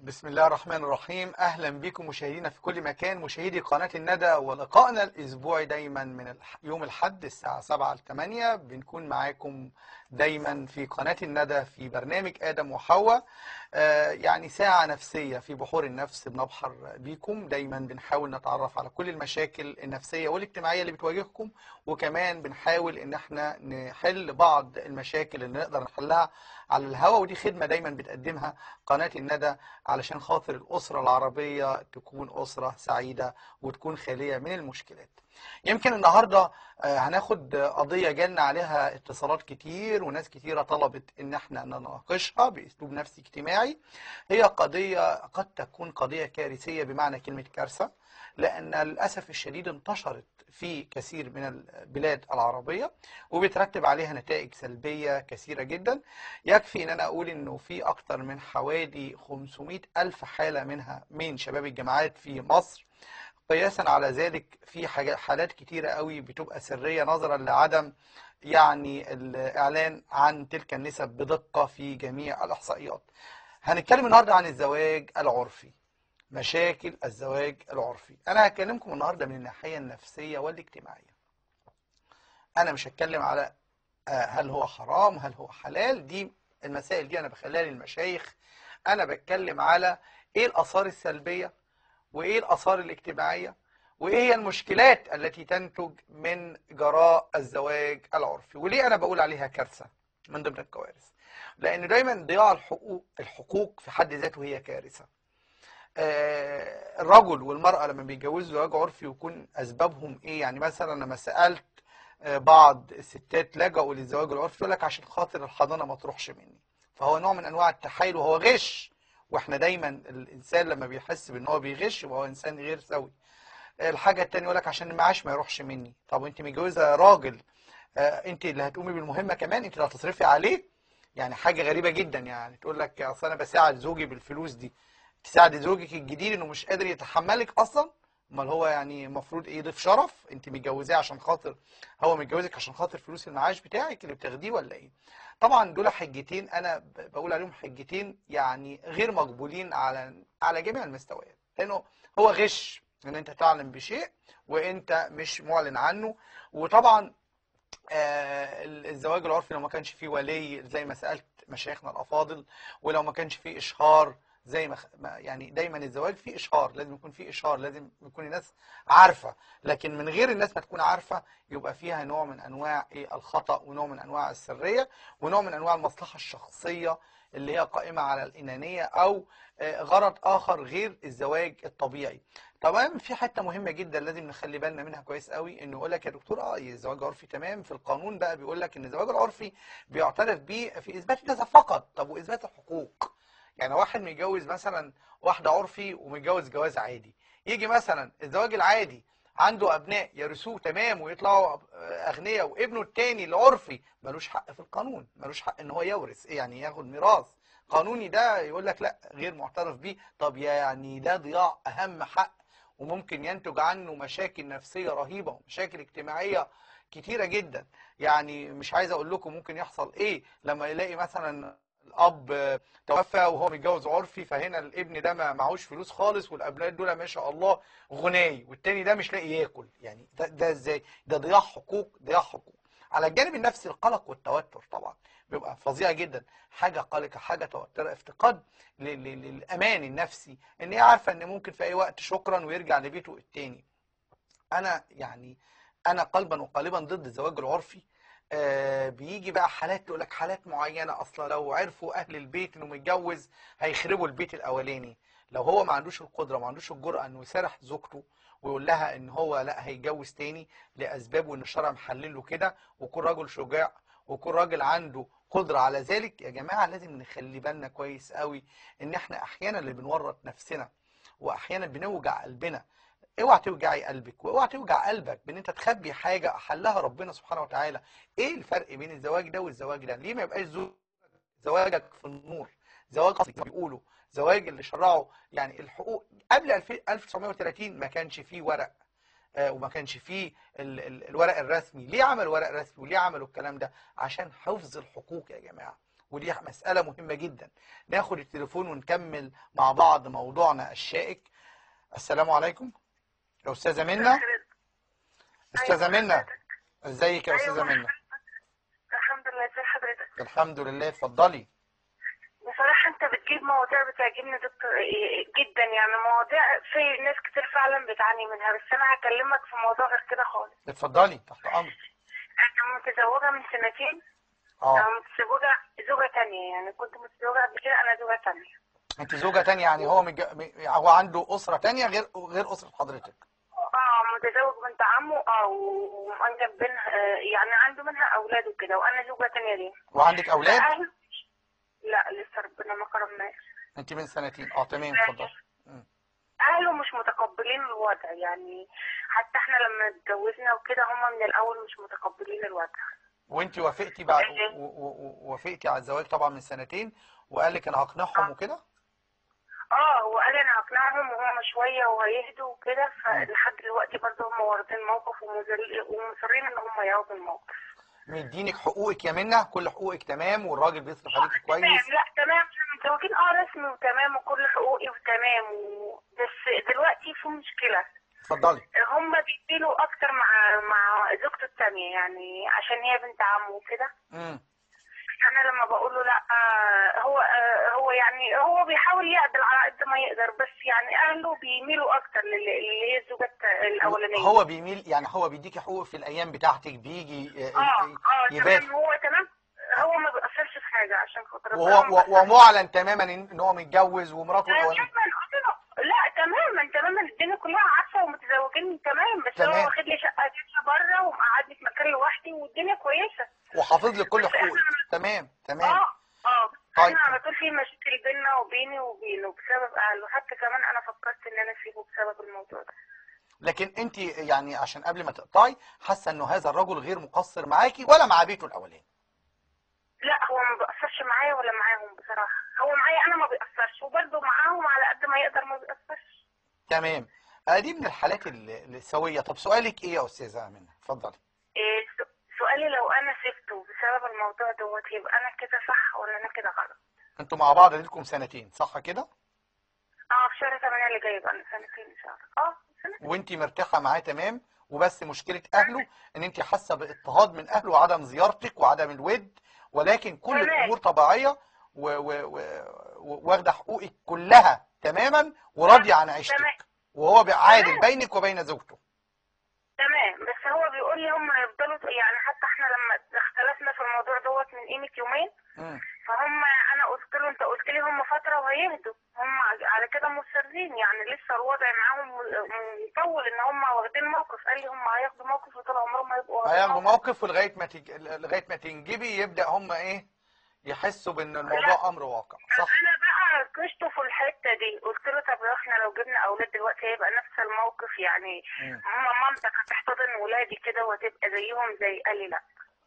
بسم الله الرحمن الرحيم. أهلا بكم مشاهدينا في كل مكان، مشاهدي قناة الندى، ولقائنا الأسبوعي دايما من يوم الأحد الساعة 7 ل 8 بنكون معاكم دايما في قناة الندى في برنامج آدم وحواء. يعني ساعة نفسية في بحور النفس بنبحر بيكم، دايما بنحاول نتعرف على كل المشاكل النفسية والاجتماعية اللي بتواجهكم، وكمان بنحاول ان احنا نحل بعض المشاكل اللي نقدر نحلها على الهواء، ودي خدمة دايما بتقدمها قناة الندى علشان خاطر الأسرة العربية تكون أسرة سعيدة وتكون خالية من المشكلات. يمكن النهاردة هناخد قضية جالنا عليها اتصالات كتير وناس كتيرة طلبت ان احنا نناقشها باسلوب نفسي اجتماعي. هي قضية قد تكون قضية كارثية بمعنى كلمة كارثة، لان للأسف الشديد انتشرت في كثير من البلاد العربية وبترتب عليها نتائج سلبية كثيرة جدا. يكفي ان انا اقول انه في اكتر من حوالي 500 الف حالة منها من شباب الجامعات في مصر. قياسا على ذلك في حالات كتيرة قوي بتبقى سرية نظرا لعدم يعني الإعلان عن تلك النسب بدقة في جميع الإحصائيات. هنتكلم النهاردة عن الزواج العرفي، مشاكل الزواج العرفي. أنا هكلمكم النهاردة من الناحية النفسية والاجتماعية. أنا مش هتكلم على هل هو حرام هل هو حلال، دي المسائل دي أنا بخليها للمشايخ. أنا بتكلم على إيه الآثار السلبية وإيه الآثار الاجتماعية وإيه هي المشكلات التي تنتج من جراء الزواج العرفي، وليه أنا بقول عليها كارثة من ضمن الكوارث. لأن دايما ضياع الحقوق في حد ذاته هي كارثة. الرجل والمرأة لما بيتجوزوا زواج عرفي يكون أسبابهم إيه؟ يعني مثلا لما سألت بعض الستات لجأوا للزواج العرفي يقول لك عشان خاطر الحضانة ما تروحش مني، فهو نوع من أنواع التحايل وهو غش. واحنا دايما الانسان لما بيحس بان هو بيغش وهو انسان غير سوي. الحاجه الثانيه يقول لك عشان المعاش ما يروحش مني. طب انت متجوزه راجل، انت اللي هتقومي بالمهمه، كمان انت اللي هتصرفي عليه. يعني حاجه غريبه جدا، يعني تقول لك اصل انا بساعد زوجي بالفلوس دي. تساعد زوجك الجديد انه مش قادر يتحملك اصلا؟ امال هو يعني المفروض ايه؟ ضيف شرف؟ انت متجوزاه عشان خاطر هو متجوزك عشان خاطر فلوس المعاش بتاعك اللي بتاخديه ولا ايه؟ طبعا دول حجتين انا بقول عليهم حجتين يعني غير مقبولين على جميع المستويات، لانه هو غش ان انت تعلم بشيء وانت مش معلن عنه. وطبعا الزواج العرفي لو ما كانش فيه ولي زي ما سألت مشايخنا الأفاضل، ولو ما كانش فيه إشهار زي ما يعني دايما الزواج فيه إشهار، لازم يكون فيه إشهار، لازم يكون الناس عارفة. لكن من غير الناس ما تكون عارفة يبقى فيها نوع من أنواع الخطأ ونوع من أنواع السرية ونوع من أنواع المصلحة الشخصية اللي هي قائمة على الإنانية أو غرض آخر غير الزواج الطبيعي. طبعا في حته مهمه جدا لازم نخلي بالنا منها كويس قوي، انه يقول لك يا دكتور الزواج العرفي تمام، في القانون بقى بيقول لك ان الزواج العرفي بيعترف به في اثبات النسب فقط. طب واثبات الحقوق؟ يعني واحد متجوز مثلا واحده عرفي ومتجوز جواز عادي، يجي مثلا الزواج العادي عنده ابناء يرثوه تمام ويطلعوا اغنياء، وابنه التاني العرفي ملوش حق في القانون، ملوش حق ان هو يورث، يعني ياخد ميراث قانوني، ده يقول لك لا غير معترف بيه. طب يعني ده ضياع اهم حق وممكن ينتج عنه مشاكل نفسية رهيبة ومشاكل اجتماعية كتيرة جدا. يعني مش عايز اقول لكم ممكن يحصل ايه لما يلاقي مثلا الاب توفى وهو متجوز عرفي، فهنا الابن ده ما معهوش فلوس خالص والابناء دول ما شاء الله غني، والتاني ده مش لاقي ياكل. يعني ده ازاي؟ ده ضياع حقوق، ضياع حقوق. على الجانب النفسي القلق والتوتر طبعا بيبقى فظيع جدا، حاجه قلقه، حاجه توتر، افتقاد للامان النفسي، ان هي عارفه ان ممكن في اي وقت شكرا ويرجع لبيته التاني. انا قلبا وقالبا ضد الزواج العرفي. بيجي بقى حالات تقول لك حالات معينه اصلا لو عرفوا اهل البيت انه متجوز هيخربوا البيت الاولاني. لو هو ما عندوش القدره ما عندوش الجرأه انه يسرح زوجته ويقول لها ان هو لا هيتجوز تاني لاسباب وان الشرع محلله كده، ويكون راجل شجاع ويكون راجل عنده قدره على ذلك، يا جماعه لازم نخلي بالنا كويس قوي ان احنا احيانا اللي بنورط نفسنا واحيانا بنوجع قلبنا. اوعى توجعي قلبك واوعى توجع قلبك بان انت تخبي حاجه احلها ربنا سبحانه وتعالى. ايه الفرق بين الزواج ده والزواج ده؟ ليه ما يبقاش زواجك في النور، زواج اصلي زي ما بيقولوا، زواج اللي شرعه يعني الحقوق قبل 1930 ما كانش فيه ورق وما كانش فيه الورق الرسمي. ليه عملوا ورق رسمي وليه عملوا الكلام ده؟ عشان حفظ الحقوق يا جماعه. ودي مسألة مهمة جدا. ناخد التليفون ونكمل مع بعض موضوعنا الشائك. السلام عليكم يا أستاذة منى. أستاذة منى، ازيك يا أستاذة منى؟ الحمد لله. ازي حضرتك؟ الحمد لله، اتفضلي. بصراحة انت بتجيب مواضيع بتعجبني دكتور جدا، يعني مواضيع في ناس كتير فعلا بتعاني منها، بس انا هكلمك في موضوع غير كده خالص. اتفضلي، تحت أمرك. انا متزوجة من سنتين. اه، انا متزوجة زوجة تانية، يعني كنت متزوجة قبل كده، انا زوجة تانية. انت زوجة تانية، يعني هو عنده أسرة تانية غير أسرة حضرتك؟ متزوج بنت عمه، ومنجب بينها، يعني عنده منها اولاد وكده، وانا زوجة تانية ليه. وعندك أولاد؟ فأهل... لا لسه ربنا ما كرمناش. انت من سنتين، تمام، اتفضلي. اهله مش متقبلين الوضع، يعني حتى احنا لما اتجوزنا وكده هم من الاول مش متقبلين الوضع. وانت وافقتي بعد وافقتي على الزواج طبعا من سنتين، وقال لك انا هقنعهم وكده؟ هو قال انا هقنعهم وهم شويه وهيهدوا وكده، فلحد دلوقتي برضه هم واخدين موقف ومصرين ان هم ياخدوا الموقف. مدينك حقوقك يا منى؟ كل حقوقك تمام والراجل بيصرف عليكي كويس؟ تمام، لا تمام، احنا متزوجين رسمي وتمام وكل حقوقي وتمام بس دلوقتي في مشكله. اتفضلي. هم بيديله اكتر مع زوجته التانية، يعني عشان هي بنت عمه وكده. انا لما بقول له لا، هو يعني هو بيحاول يعدل على قد ما يقدر، بس يعني اهله بيميلوا اكتر اللي هي الزوجة الاولانية. هو بيميل، يعني هو بيديكي حقوق في الايام بتاعتك، بيجي تمام، هو تمام، هو ما بيأثرش في حاجة عشان خاطر ومعلن تماما ان هو متجوز ومراته الاولانيه. لا تماما الدنيا كلها عارفه ومتزوجين تمام، بس تمام. هو واخد لي شقه تانية بره ومقعدني في مكان لوحدي والدنيا كويسه وحافظ لك كل حقوقك. تمام. طيب، احنا على طول في مشاكل بيننا وبينه بسبب اهله، حتى كمان انا فكرت ان انا اسيبه بسبب الموضوع ده. لكن انت يعني عشان قبل ما تقطعي، حاسه انه هذا الرجل غير مقصر معاكي ولا مع بيته الاولاني؟ لا، هو ما بيأثرش معايا ولا معاهم بصراحه، هو معايا انا ما بيأثرش، وبرده معاهم على قد ما يقدر ما بيأثرش. تمام. دي من الحالات السويه. طب سؤالك ايه يا استاذه امينه؟ اتفضلي. سؤالي، لو انا سبته بسبب الموضوع دوت يبقى انا كده صح ولا انا كده غلط؟ انتوا مع بعض لكم سنتين صح كده؟ في شهر 8 اللي جاي يبقى سنتين ان شاء الله. سنتين. وانت مرتاحه معاه تمام، وبس مشكله اهله ان انت حاسه باضطهاد من اهله وعدم زيارتك وعدم الود، ولكن كل الامور طبيعيه واخده حقوقك كلها تماما وراضيه عن عيشتك، وهو عادل بينك وبين زوجته. تمام، بس هو بيقول لي هم هيفضلوا، يعني حتى احنا لما اختلفنا في الموضوع دوت من قيمه يومين، فهم انا قلت له انت قلت لي هم فتره وهيهدوا، هم على كده مصرين، يعني لسه الوضع معاهم مطول ان هم واخدين موقف. قال لي هم هياخدوا موقف وطول عمرهم هياخدوا موقف ولغايه ما تنجبي يبدا هم يحسوا بان الموضوع امر واقع، صح؟ انا بقى كشته في الحته دي، قلت له طب احنا لو جبنا اولاد دلوقتي هيبقى نفس الموقف، يعني مامتك هتحتضن ولادي كده وهتبقى زيهم زي. قال لي لا،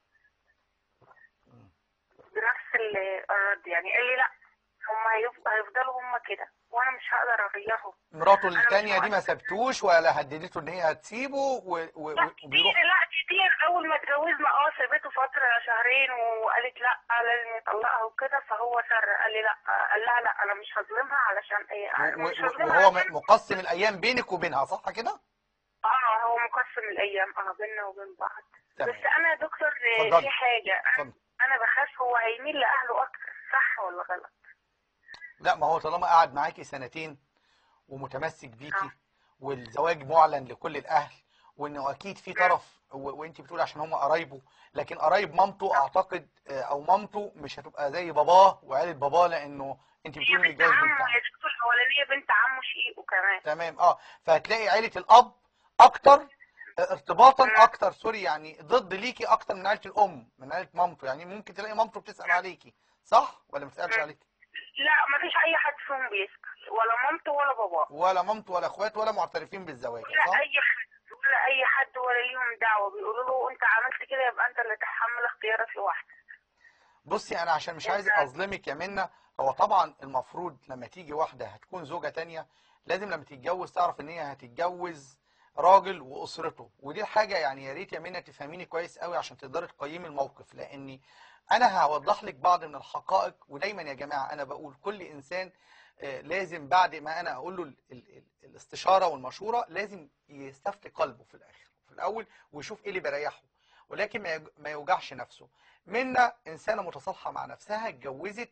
بنفس الرد يعني. قال لي لا، هم هيفضلوا هم كده وانا مش هقدر اغيرهم. مراته الثانيه دي ما سابتوش ولا هددته ان هي هتسيبه وبيروح؟ لا كتير، اول ما اتجوزنا سابته فتره شهرين وقالت لا لازم يطلقها وكده، فهو سر. قال لي لا، قال لها لا انا مش هظلمها علشان ايه، مش هظلمها. وهو مقسم الايام بينك وبينها صح كده؟ هو مقسم الايام بيننا وبين بعض. تمام. بس انا دكتور في حاجه، انا بخاف هو هيميل لاهله اكتر، صح ولا غلط؟ لا، ما هو طالما قعد معاكي سنتين ومتمسك بيكي والزواج معلن لكل الاهل، وانه اكيد في طرف وانت بتقولي عشان هم قرايبه، لكن قرايب مامته اعتقد او مامته مش هتبقى زي باباه وعيله باباه، لانه انت بتقولي متجوز بنت عمه. هي الاولانيه بنت عمه شقيقه كمان. تمام. فهتلاقي عيله الاب اكتر ارتباطا، اكتر سوري، يعني ضد ليكي اكتر من عيله الام، من عيله مامته. يعني ممكن تلاقي مامته بتسال عليكي، صح ولا ما بتسالش عليكي؟ لا، ما فيش اي حد فيهم بيسال، ولا مامته ولا باباه، ولا مامته ولا اخواته ولا معترفين بالزواج، صح؟ ولا اي حد ولا ليهم دعوه. بيقولوا له انت عملت كده يبقى انت اللي تحمل اختيارك لوحدك. بصي، انا عشان مش عايز اظلمك يا منى، هو طبعا المفروض لما تيجي واحده هتكون زوجه تانية، لازم لما تتجوز تعرف ان هي هتتجوز راجل واسرته. ودي حاجه يعني يا ريت يا منى تفهميني كويس قوي عشان تقدري تقيمي الموقف، لاني انا هوضح لك بعض من الحقائق. ودايما يا جماعه انا بقول كل انسان لازم بعد ما انا اقول له الاستشاره والمشوره لازم يستفتي قلبه في الاخر في الاول ويشوف ايه اللي بيريحه، ولكن ما يوجعش نفسه. منى انسانه متصالحه مع نفسها، اتجوزت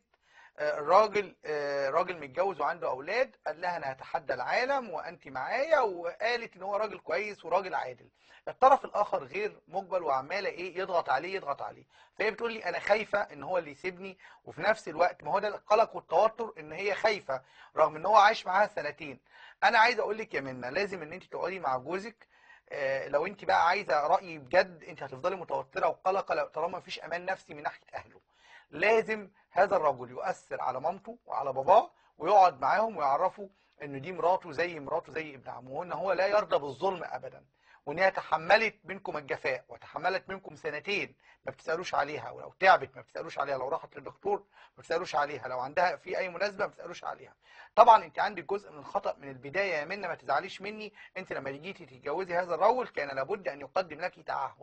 راجل متجوز وعنده اولاد، قال لها انا هتحدى العالم وانت معايا، وقالت ان هو راجل كويس وراجل عادل. الطرف الاخر غير مقبل وعماله يضغط عليه يضغط عليه. فهي بتقول لي انا خايفه ان هو اللي يسيبني، وفي نفس الوقت ما هو ده القلق والتوتر ان هي خايفه رغم ان هو عايش معاها سنتين. انا عايز اقول لك يا منى لازم ان انت تقعدي مع جوزك. لو انت بقى عايزه رايي بجد انت هتفضلي متوتره وقلقه طالما مفيش امان نفسي من ناحيه اهله. لازم هذا الرجل يؤثر على مامته وعلى باباه ويقعد معاهم ويعرفوا ان دي مراته زي ابن عمه، وان هو لا يرضى بالظلم ابدا، وان هي تحملت منكم الجفاء وتحملت منكم سنتين ما بتسالوش عليها، ولو تعبت ما بتسالوش عليها، لو راحت للدكتور ما بتسالوش عليها، لو عندها في اي مناسبه ما بتسالوش عليها. طبعا انت عندك جزء من الخطا من البدايه يا منى، ما تزعليش مني. انت لما جيتي تتجوزي هذا الرجل كان لابد ان يقدم لك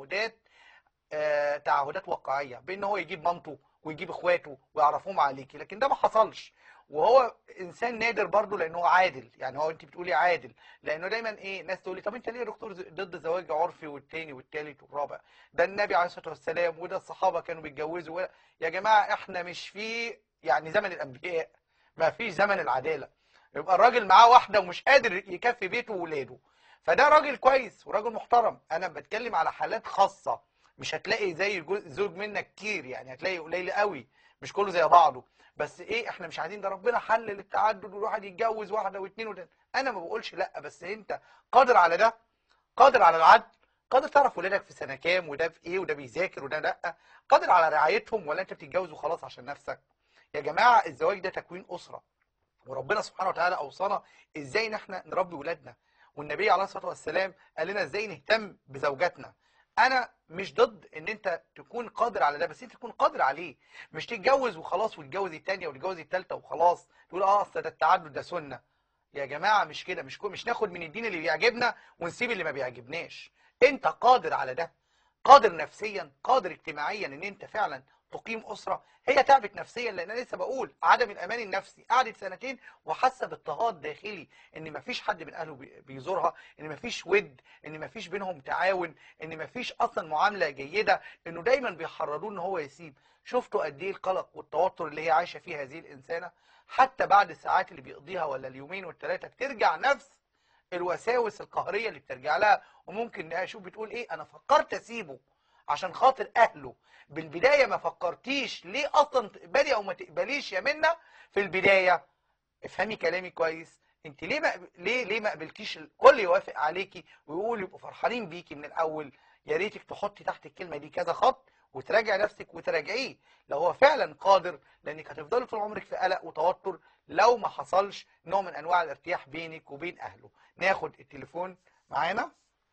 تعهدات واقعيه بان هو يجيب مامته ويجيب اخواته ويعرفوهم عليكي، لكن ده ما حصلش. وهو انسان نادر برضه لانه عادل. يعني هو انت بتقولي عادل لانه دايما ناس تقول لي طب انت ليه يا دكتور ضد الزواج عرفي والتاني والتالت والرابع؟ ده النبي عليه الصلاه والسلام وده الصحابه كانوا بيتجوزوا يا جماعه احنا مش في يعني زمن الانبياء، ما فيش زمن العداله. يبقى الراجل معاه واحده ومش قادر يكفي بيته وولاده، فده راجل كويس وراجل محترم. انا بتكلم على حالات خاصه، مش هتلاقي زي الزوج منك كتير، يعني هتلاقي قليل قوي، مش كله زي بعضه. بس احنا مش عايزين، ده ربنا حلل التعدد والواحد يتجوز واحده واثنين وثلاثه. انا ما بقولش لا، بس انت قادر على ده، قادر على العدل، قادر تعرف ولادك في سنه كام وده في ايه وده بيذاكر وده لا، قادر على رعايتهم، ولا انت بتتجوز وخلاص عشان نفسك؟ يا جماعه الزواج ده تكوين اسره، وربنا سبحانه وتعالى اوصانا ازاي ان احنا نربي ولادنا، والنبي عليه الصلاه والسلام قال لنا ازاي نهتم بزوجاتنا. انا مش ضد ان انت تكون قادر على ده، بس انت تكون قادر عليه، مش تتجوز وخلاص وتتجوز الثانيه وتتجوز الثالثه وخلاص تقول اصل ده التعدد ده سنه. يا جماعه مش كده، مش ناخد من الدين اللي بيعجبنا ونسيب اللي ما بيعجبناش. انت قادر على ده، قادر نفسيا، قادر اجتماعيا ان انت فعلا تقيم اسره. هي تعبت نفسيا لان انا لسه بقول عدم الامان النفسي، قعدت سنتين وحاسه باضطهاد داخلي، ان مفيش حد من اهله بيزورها، ان مفيش ود، ان مفيش بينهم تعاون، ان مفيش اصلا معامله جيده، انه دايما بيحرضوه ان هو يسيب. شفتوا قد ايه القلق والتوتر اللي هي عايشه فيه هذه الانسانه؟ حتى بعد الساعات اللي بيقضيها ولا اليومين والثلاثه بترجع نفس الوساوس القهريه اللي بترجع لها، وممكن اشوف بتقول انا فكرت اسيبه عشان خاطر اهله. بالبدايه ما فكرتيش ليه اصلا تقبلي او ما تقبليش يا منى في البدايه؟ افهمي كلامي كويس. انت ليه ما قبلتيش الكل يوافق عليكي ويقول يبقوا فرحانين بيكي من الاول؟ يا ريتك تحطي تحت الكلمه دي كذا خط وتراجعي نفسك وتراجعيه لو هو فعلا قادر، لانك هتفضلي طول عمرك في قلق وتوتر لو ما حصلش نوع من انواع الارتياح بينك وبين اهله. ناخد التليفون معانا.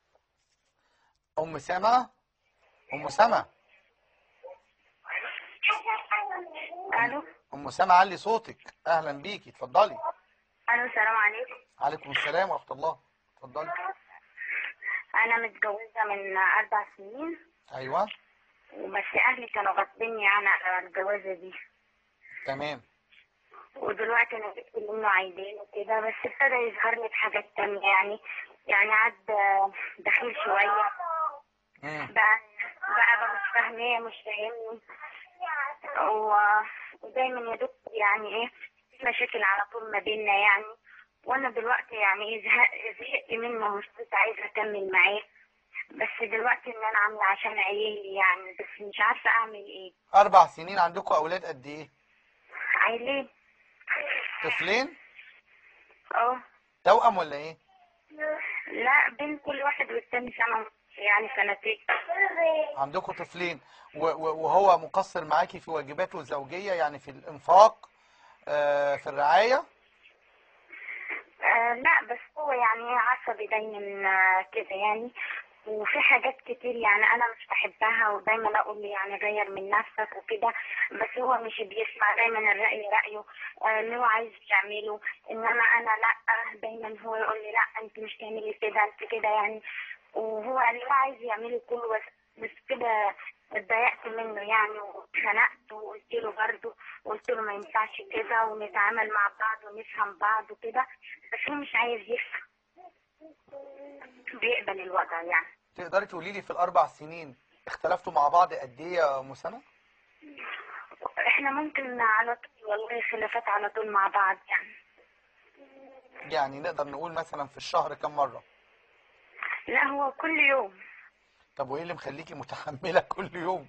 ام سما، ام سما. الو. ام سما علي صوتك. اهلا بيكي، اتفضلي. الو، السلام عليكم. عليكم السلام ورحمه الله، اتفضلي. انا متجوزه من 4 سنين. ايوه. بس اهلي كانوا غاصبيني يعني على الجوازه دي. تمام. ودلوقتي انا جبت منه عيلين وكده، بس ابتدى يظهر لي بحاجات تانية يعني عاد دخيل شويه. بقى مش فاهماه، مش فاهمني. ودايما يا دكتور يعني في مشاكل على طول ما بيننا يعني. وانا دلوقتي يعني زهقت منه، مش كنت عايزه اكمل معاه. بس دلوقتي ان انا عامله عشان عيالي يعني، بس مش عارفه اعمل ايه. 4 سنين، عندكم اولاد قد ايه؟ عيلين. طفلين؟ اه. توأم ولا ايه؟ لا، بين كل واحد والتاني سنه، يعني سنتين. عندكم طفلين وهو مقصر معاكي في واجباته الزوجيه، يعني في الانفاق، في الرعايه؟ لا، بس هو يعني عصبي دايما كده يعني. وفي حاجات كتير يعني انا مش بحبها، ودايما اقول لي يعني غير من نفسك وكده، بس هو مش بيسمع، دايما الرأي رأيه، اللي هو عايز يعمله، انما انا لا، دايما هو يقول لي لا انت مش تعملي كده، انت كده يعني، وهو اللي هو عايز يعمله كله، بس كده اتضايقت منه يعني، واتخنقت وقلت له برضه، وقلت له ما ينفعش كده، ونتعامل مع بعض ونفهم بعض وكده، بس هو مش عايز يفهم، بيقبل الوضع يعني. تقدري تقولي لي في الاربع سنين اختلفتوا مع بعض قد ايه يا ام سما؟ احنا ممكن على طول والله خلافات على طول مع بعض يعني. يعني نقدر نقول مثلا في الشهر كم مره؟ لا هو كل يوم. طب وايه اللي مخليكي متحمله كل يوم؟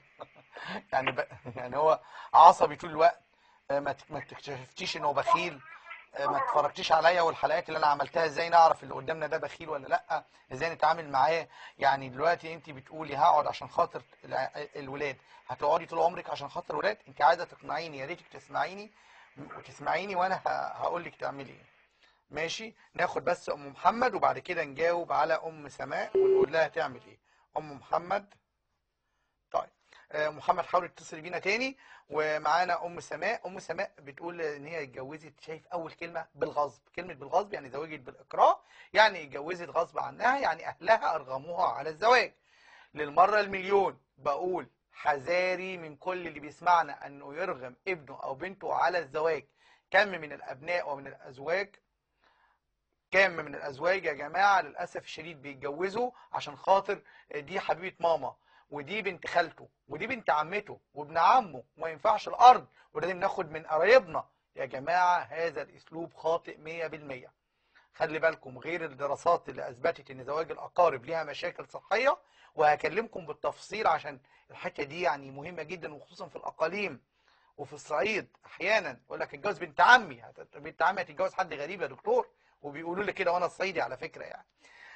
يعني هو عصبي طول الوقت؟ ما اكتشفتيش ان هو بخيل؟ ما اتفرجتيش عليا والحلقات اللي انا عملتها ازاي نعرف اللي قدامنا ده بخيل ولا لا؟ ازاي نتعامل معاه؟ يعني دلوقتي انت بتقولي هقعد عشان خاطر الولاد، هتقعدي طول عمرك عشان خاطر الولاد؟ انت عايزه تقنعيني، يا ريتك تسمعيني وانا هقول لك تعملي ايه. ماشي، ناخد بس ام محمد وبعد كده نجاوب على ام سماء ونقول لها تعمل ايه. ام محمد. طيب محمد حاول تتصل بينا تاني. ومعانا ام سماء. ام سماء بتقول ان هي اتجوزت، شايف اول كلمه بالغصب، كلمه بالغصب يعني زوجت بالاكراه، يعني اتجوزت غصب عنها، يعني اهلها ارغموها على الزواج. للمره المليون بقول حذاري من كل اللي بيسمعنا انه يرغم ابنه او بنته على الزواج. كم من الابناء ومن الازواج، كم من الازواج يا جماعه للاسف الشديد بيتجوزوا عشان خاطر دي حبيبه ماما، ودي بنت خالته، ودي بنت عمته وابن عمه، وما ينفعش الارض، ولازم ناخد من قرايبنا. يا جماعه هذا الاسلوب خاطئ 100%. خلي بالكم، غير الدراسات اللي اثبتت ان زواج الاقارب ليها مشاكل صحيه، وهكلمكم بالتفصيل عشان الحته دي يعني مهمه جدا، وخصوصا في الاقاليم وفي الصعيد. احيانا يقول لك اتجوز بنت عمي، بنت عمي هتتجوز حد غريب يا دكتور، وبيقولوا لي كده وانا صعيدي على فكره يعني.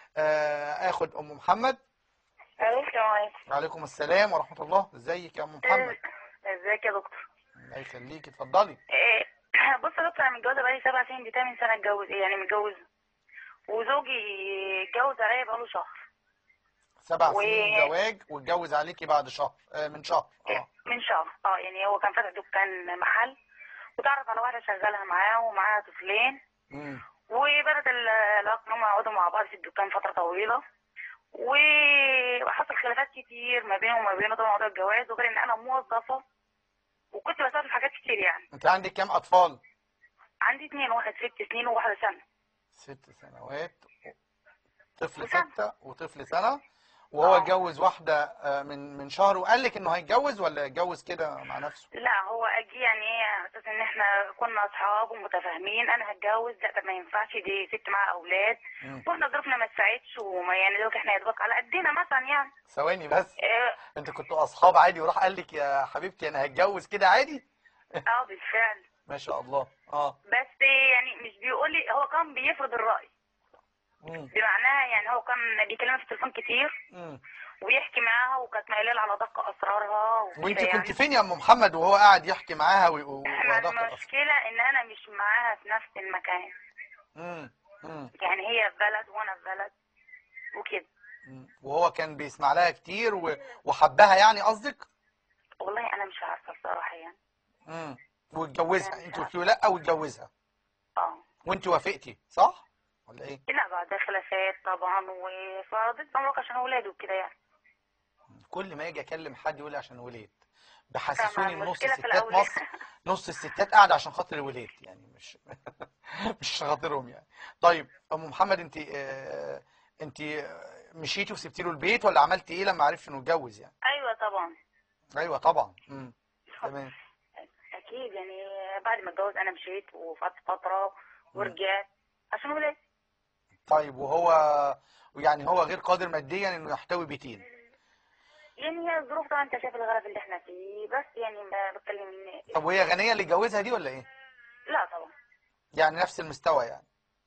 اخد ام محمد. الو السلام عليكم. وعليكم السلام ورحمه الله. ازيك يا ام محمد؟ ازيك يا دكتور؟ الله يخليك، اتفضلي. بص يا دكتور، انا متجوزه بقالي 7 سنين، دي تاني سنه اتجوز يعني متجوزه، وزوجي اتجوز عليا بقاله شهر. 7 سنين زواج واتجوز عليكي بعد شهر، من شهر. من شهر يعني هو كان فاتح دكان محل، وتعرف على واحده شغالها معاه ومعاها طفلين. وبدت العلاقه ان هم يقعدوا مع بعض في الدكان فتره طويله، وحصل خلافات كتير ما بينه وما بينه طبعا موضوع الجواز، وغير ان انا موظفه وكنت بساعد في حاجات كتير يعني. انت عندك كام اطفال؟ عندي 2، واحد 6 سنين وواحده سنه. 6 سنوات، طفل وسنه 6 وطفل سنه. وهو اتجوز واحده من شهر، وقال لك انه هيتجوز ولا اتجوز كده مع نفسه؟ لا هو اجي يعني ايه، على اساس ان احنا كنا اصحاب ومتفاهمين، انا هتجوز، لا طب ما ينفعش، دي ست معاها اولاد واحنا ظروفنا ما تساعدش، وما يعني دوك احنا يا دوبك على قدنا مثلا يعني. ثواني بس، انت كنتوا اصحاب عادي وراح قال لك يا حبيبتي انا هتجوز كده عادي؟ بالفعل. ما شاء الله. بس يعني مش بيقول لي، هو كان بيفرض الرأي. بمعناها يعني هو كان بيكلمها في التليفون كتير ويحكي معاها، وكانت مايله على دق اسرارها وانت يعني. كنت فين يا ام محمد وهو قاعد يحكي معاها احنا المشكله ان انا مش معاها في نفس المكان. يعني هي في بلد وانا في بلد وكده. وهو كان بيسمع لها كتير وحبها يعني قصدك؟ والله انا مش عارفه الصراحه يعني. واتجوزها، انت قلت له لا واتجوزها؟ وانت وافقتي صح ولا ايه؟ لا بعد خلافات طبعا، وفرضت امرك عشان اولاده وكده يعني. كل ما اجي اكلم حد يقول لي عشان ولاد، بحسسوني ان نص المشكله في ستات الاولاد. مصر، نص الستات قاعده عشان خاطر الولاد يعني، مش خاطرهم يعني. طيب ام محمد، انت مشيتي وسبتي له البيت ولا عملتي ايه لما عرفتي انه اتجوز يعني؟ ايوه طبعا. ايوه طبعا. تمام. اكيد يعني بعد ما اتجوز انا مشيت وفات فتره ورجعت عشان ولاد. طيب وهو يعني هو غير قادر ماديا انه يحتوي بيتين؟ يعني هي الظروف طبعا، انت شايف الغرف اللي احنا فيه، بس يعني بتكلم ان. طب وهي غنيه اللي اتجوزها دي ولا ايه؟ لا طبعا. يعني نفس المستوى يعني.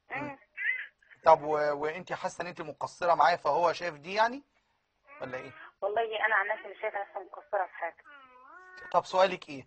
طب وانت حاسه ان انت مقصره معاه فهو شايف دي يعني ولا ايه؟ والله انا عن نفسي مش شايفه نفسي مقصره في حاجه. طب سؤالك ايه؟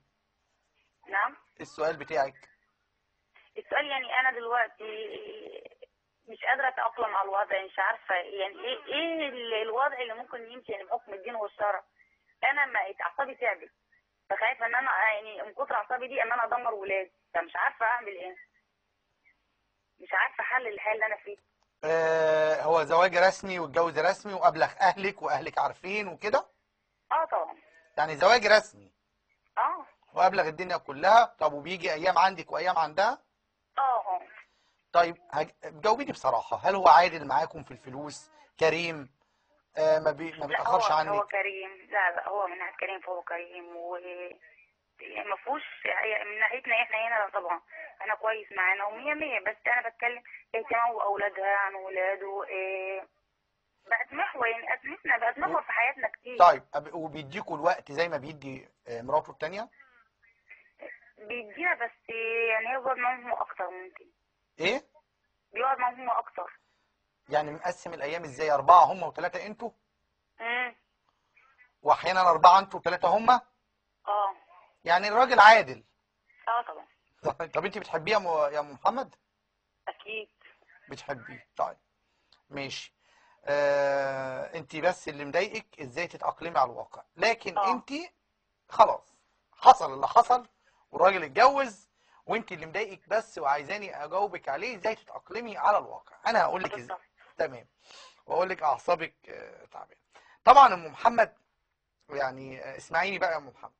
نعم. السؤال بتاعك؟ السؤال يعني انا دلوقتي مش قادره اتاقلم على الوضع، مش عارفه يعني ايه الوضع اللي ممكن يمشي يعني بحكم الدين والشرع. انا ما اعصابي تعبت، فخايفه ان انا يعني من كتر اعصابي دي ان انا ادمر ولادي، فمش عارفه اعمل ايه، مش عارفه حل الحال اللي انا فيه. هو زواج رسمي والجوز رسمي وابلغ اهلك واهلك عارفين وكده؟ اه طبعا. يعني زواج رسمي اه وابلغ الدنيا كلها. طب وبيجي ايام عندك وايام عندها؟ اه. طيب جاوبيني بصراحة، هل هو عادل معاكم في الفلوس؟ كريم؟ ما لا بيتأخرش هو عنك؟ كريم، لا هو من ناحيه كريم فهو كريم، و يعني ما فيهوش من ناحيتنا احنا هنا طبعا انا كويس معانا ومية مية، بس انا بتكلم اهتمام باولادها عن ولاده. بقت محور يعني ازمتنا، بقت محور في حياتنا كتير. طيب وبيديكوا الوقت زي ما بيدي مراته التانية؟ بيديها بس يعني هو بيقعد معاهم هو اكتر ممكن. ايه؟ بيقعد معاهم هو اكتر. يعني مقسم الايام ازاي؟ 4 هم و3 انتوا؟ امم. واحيانا 4 انتوا و3 هم؟ اه. يعني الراجل عادل. اه طبعا. طب انت بتحبيه يا ام محمد؟ اكيد. بتحبيه. طيب ماشي. انت بس اللي مضايقك ازاي تتأقلمي على الواقع، لكن اه انت خلاص حصل اللي حصل والراجل اتجوز، وانت اللي مضايقك بس وعايزاني اجاوبك عليه ازاي تتأقلمي على الواقع. انا هقول لك ازاي. بالظبط. تمام. واقول لك اعصابك تعبانه. طبعا ام محمد، يعني اسمعيني بقى يا ام محمد.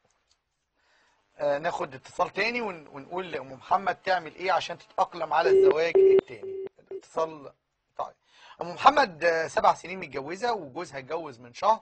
ناخد اتصال تاني ونقول لأم محمد تعمل ايه عشان تتأقلم على الزواج التاني. الاتصال. طيب أم محمد 7 سنين متجوزة وجوزها اتجوز من شهر،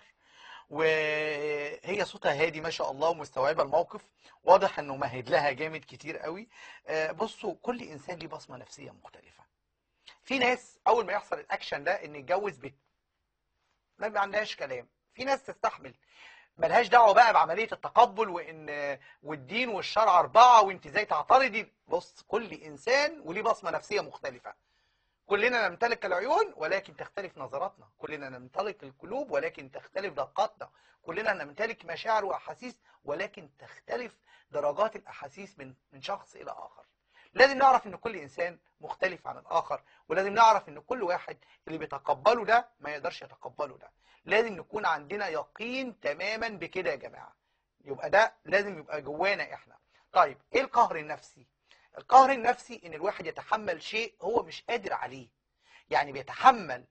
وهي صوتها هادي ما شاء الله ومستوعبة الموقف، واضح انه مهد لها جامد كتير قوي. بصوا، كل انسان ليه بصمة نفسية مختلفة. في ناس اول ما يحصل الاكشن ده ان يتجوز ما عندهاش كلام. في ناس تستحمل، ملهاش دعوه بقى بعمليه التقبل والدين والشرع 4 وانت ازاي تعترضي. بص، كل انسان وليه بصمه نفسيه مختلفه. كلنا نمتلك العيون ولكن تختلف نظراتنا، كلنا نمتلك القلوب ولكن تختلف دقاتنا، كلنا نمتلك مشاعر واحاسيس ولكن تختلف درجات الاحاسيس من شخص الى اخر. لازم نعرف ان كل انسان مختلف عن الاخر، ولازم نعرف ان كل واحد اللي بيتقبله ده ما يقدرش يتقبله ده. لازم نكون عندنا يقين تماما بكده يا جماعة. يبقى ده لازم يبقى جوانا احنا. طيب ايه القهر النفسي؟ القهر النفسي ان الواحد يتحمل شيء هو مش قادر عليه. يعني بيتحمل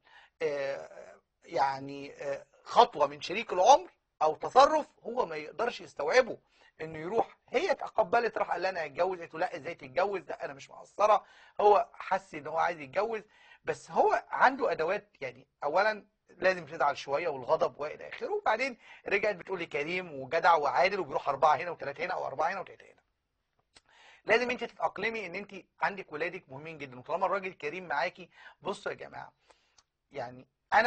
خطوة من شريك العمر او تصرف هو ما يقدرش يستوعبه، انه يروح. هي تقبلت، راح قال لها انا هتجوز، قالت له لا ازاي تتجوز، ده انا مش مقصره. هو حس ان هو عايز يتجوز، بس هو عنده ادوات. يعني اولا لازم تزعل شويه والغضب والى اخره، وبعدين رجعت بتقول لي كريم وجدع وعادل وبيروح 4 هنا و3 هنا او 4 هنا و3 هنا. لازم انت تتاقلمي ان انت عندك ولادك مهمين جدا، وطالما الراجل كريم معاكي. بصوا يا جماعه، يعني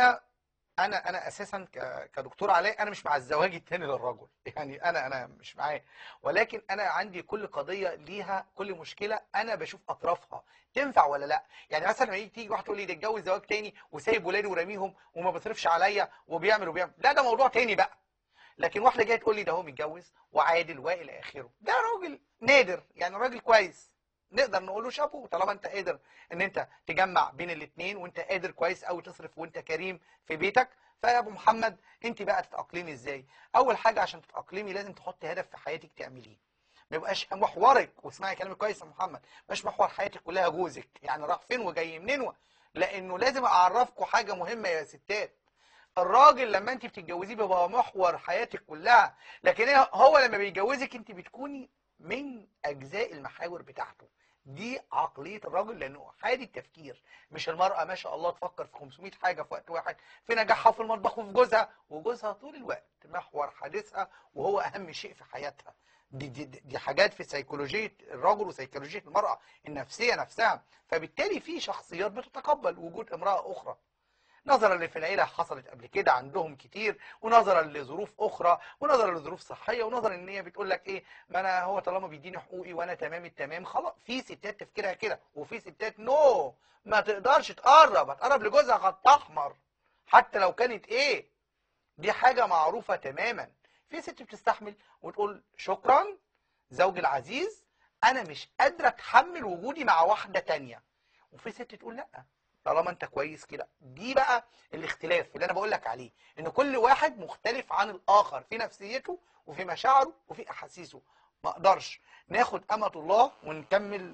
انا اساسا كدكتور علاء انا مش مع الزواج الثاني للرجل. يعني انا مش معاه، ولكن انا عندي كل قضيه ليها، كل مشكله انا بشوف اطرافها تنفع ولا لا. يعني مثلا لما تيجي واحد تقول لي ده اتجوز زواج تاني وسايب ولادي وراميهم وما بيصرفش عليا وبيعمل لا، ده موضوع تاني بقى. لكن واحده جايه تقول لي ده هو متجوز وعادل والى اخره، ده راجل نادر، يعني راجل كويس نقدر نقول له شابو. طالما انت قادر ان انت تجمع بين الاثنين، وانت قادر كويس قوي تصرف وانت كريم في بيتك، فيا ابو محمد انت بقى تتاقلمي ازاي؟ اول حاجه عشان تتاقلمي لازم تحطي هدف في حياتك تعمليه. ما يبقاش محورك، واسمعي كلامي كويس يا محمد، مش محور حياتك كلها جوزك، يعني راح فين وجاي منين لانه لازم اعرفكم حاجه مهمه يا ستات. الراجل لما انت بتتجوزيه بيبقى محور حياتك كلها، لكن هو لما بيتجوزك انت بتكوني من اجزاء المحاور بتاعته. دي عقليه الراجل، لانه حادي التفكير. مش المراه ما شاء الله تفكر في 500 حاجه في وقت واحد، في نجاحها وفي المطبخ وفي جوزها، وجوزها طول الوقت محور حديثها وهو اهم شيء في حياتها. دي حاجات في سيكولوجيه الرجل وسيكولوجيه المراه النفسيه نفسها. فبالتالي في شخصيات بتتقبل وجود امراه اخرى، نظرا اللي في العيله حصلت قبل كده عندهم كتير، ونظرا لظروف اخرى، ونظرا لظروف صحيه، ونظرا ان هي بتقول لك ايه، ما انا هو طالما بيديني حقوقي وانا تمام التمام خلاص. في ستات تفكيرها كده، وفي ستات ما تقدرش هتقرب لجوزها خط احمر حتى لو كانت ايه. دي حاجه معروفه تماما. في ست بتستحمل وتقول شكرا زوجي العزيز، انا مش قادره اتحمل وجودي مع واحده تانية. وفي ست تقول لا، طالما انت كويس كده. دي بقى الاختلاف اللي انا بقول لك عليه، ان كل واحد مختلف عن الاخر في نفسيته وفي مشاعره وفي احاسيسه. ما اقدرش ناخد امة الله ونكمل.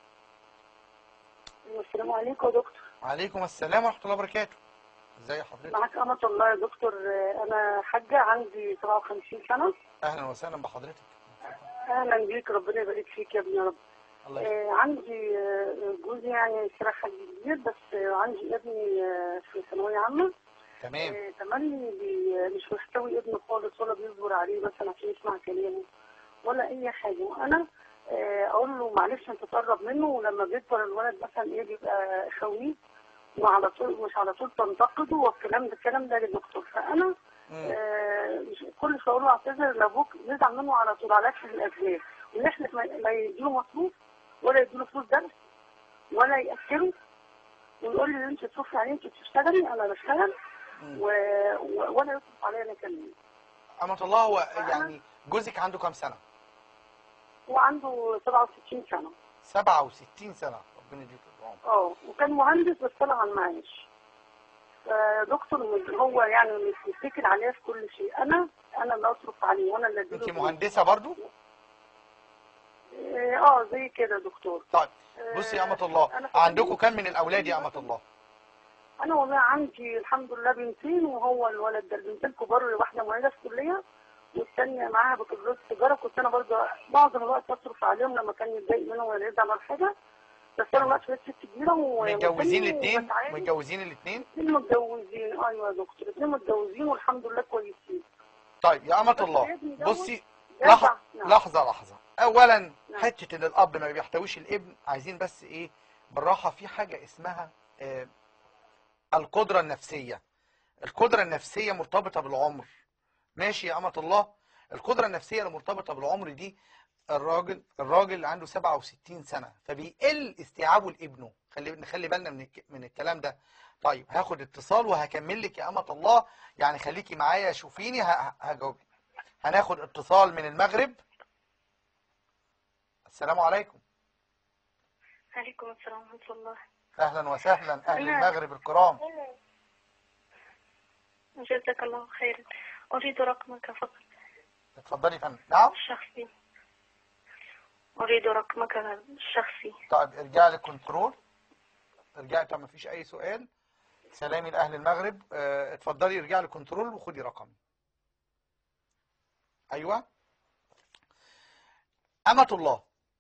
السلام عليكم يا دكتور. وعليكم السلام ورحمة الله وبركاته. ازي حضرتك؟ معاك أمة الله يا دكتور. أنا حاجة عندي 57 سنة. اهلا وسهلا بحضرتك. أهلا بيك، ربنا يبارك فيك يا ابني يا رب. الله يخليك. عندي جوزي يعني صراحة كبير، بس عندي ابني في ثانوية عامة. تمام. تملي مش محتوي ابنه خالص، ولا بيصبر عليه مثلا عشان يسمع كلامه ولا أي حاجة. وأنا أقول له معلش أنت تقرب منه، ولما بيكبر الولد مثلا إيه بيبقى خويه وعلى طول مش على طول تنتقده والكلام ده يا دكتور. فانا كل شويه اقول له اعتذر لابوك، يزعل منه على طول على نفس الاسباب، ويحلف ما يديله مصروف ولا يديله فلوس درس ولا ياكله، ويقول لي انت تصرفي عليه، انت بتشتغلي انا بشتغل ولا يصرف عليا انا كمان. أمة الله، هو يعني جوزك عنده كام سنة؟ هو عنده 67 سنه. 67 سنة، ربنا يديك العمر. وكان مهندس بس طلع على المعاش. دكتور هو يعني مش بيتكل عليا في كل شيء، انا اللي اصرف عليه وانا اللي اديله. انت مهندسة برضو؟ زي كده دكتور. طيب بصي يا أمة الله، عندكم كم من الأولاد يا أمة الله؟ أنا والله عندي الحمد لله بنتين، وهو الولد ده البنتين كبار، واحدة معيدة في الكلية والثانية معاها بكالوريوس تجارة. كنت أنا برضه معظم الوقت أصرف عليهم لما كان يتضايق منهم ولا يرجع على حاجة، بس أنا دلوقتي بقيت ست كبيرة متجوزين الاثنين؟ متجوزين الاثنين؟ الاثنين متجوزين، أيوه يا دكتور، الاثنين متجوزين والحمد لله كويسين. طيب يا أمة الله بصي، لحظة. أولا حتة إن الأب ما بيحتويش الابن، عايزين بس إيه بالراحة. في حاجة اسمها القدرة النفسية. القدرة النفسية مرتبطة بالعمر. ماشي يا أمة الله؟ القدرة النفسية المرتبطة بالعمر دي، الراجل عنده 67 سنة فبيقل استيعابه لابنه. نخلي بالنا من الكلام ده. طيب هاخد اتصال وهكمل لك يا أمة الله، يعني خليكي معايا شوفيني هجاوب. هناخد اتصال من المغرب. السلام عليكم. عليكم السلام ورحمة الله. أهلا وسهلا أهل المغرب الكرام. جزاك الله خيرا. أريد رقمك فقط. اتفضلي فندم. نعم. الشخصي. أريد رقمك الشخصي. طيب ارجع للكنترول. ارجعي. طب ما فيش أي سؤال. سلامي لأهل المغرب. اتفضلي ارجعي للكنترول وخدي رقمي. أيوة. أمة الله،